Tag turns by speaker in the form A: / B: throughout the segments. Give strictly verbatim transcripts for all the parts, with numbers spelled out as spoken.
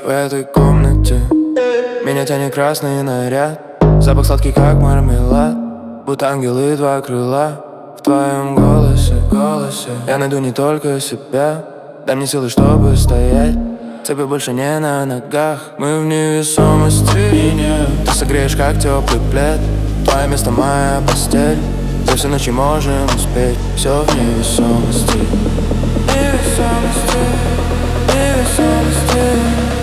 A: в этой комнате. Меня тянет красный наряд, запах сладкий, как мармелад, будто ангелы два крыла в твоем голосе, голосе. Я найду не только себя, дай мне силы, чтобы стоять. Цепи больше не на ногах, мы в невесомости. Ты согреешь, как теплый плед, твое место моя постель. За всю ночь можем успеть, все в невесомости. Невесомости, невесомости.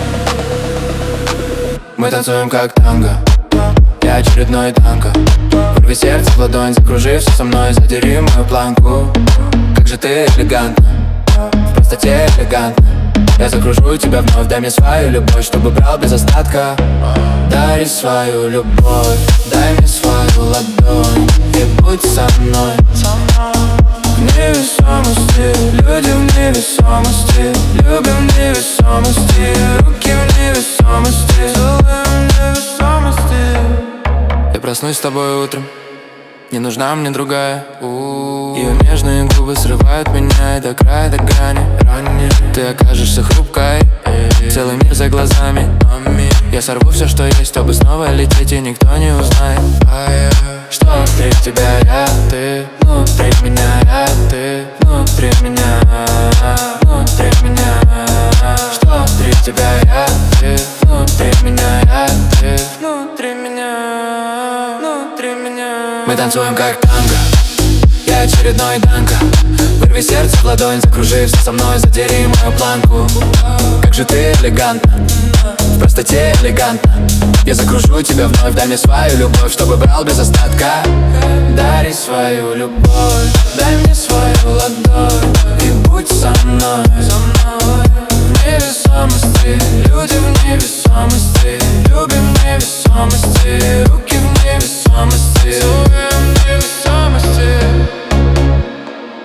A: Мы танцуем как танго, я очередной танго. Порви сердце в ладонь, закружився со мной, задери мою планку. Как же ты элегантна, в простоте элегантна. Я закружу тебя вновь, дай мне свою любовь, чтобы брал без остатка. Дари свою любовь, дай мне свою ладонь и будь со мной. В невесомости, люди в невесомости, любим в невесомости, руки в невесомости, целуем в невесомости. Я проснусь с тобой утром, не нужна мне другая. Ее нежные губы срывают меня и до края, до грани. Ранее ты окажешься хрупкой, целый мир за глазами. Я сорву все, что есть, чтобы снова лететь, и никто не узнает. Что внутри тебя я, ты внутри меня, я, ты внутри меня, внутри меня. Что внутри тебя я, ты внутри меня, я, ты внутри меня, внутри меня. Мы танцуем как танго, я очередной танго. Вырви сердце в ладонь, закружився со мной, задери мою планку. Как же ты элегантна, в простоте элегантна. Я закружу тебя вновь, дай мне свою любовь, чтобы брал без остатка. Дари свою любовь, дай мне свою